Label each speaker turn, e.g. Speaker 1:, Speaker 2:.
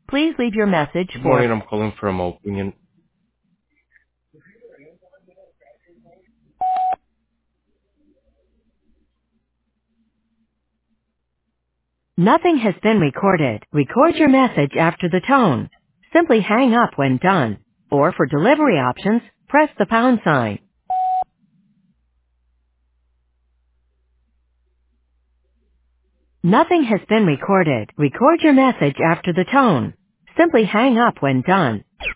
Speaker 1: Please leave your message
Speaker 2: Good
Speaker 1: for
Speaker 2: morning. I'm calling from Opinion.
Speaker 1: nothing has been recorded. Record your message after the tone. Simply hang up when done. Or for delivery options, press the pound sign. Nothing has been recorded. Record your message after the tone. Simply hang up when done.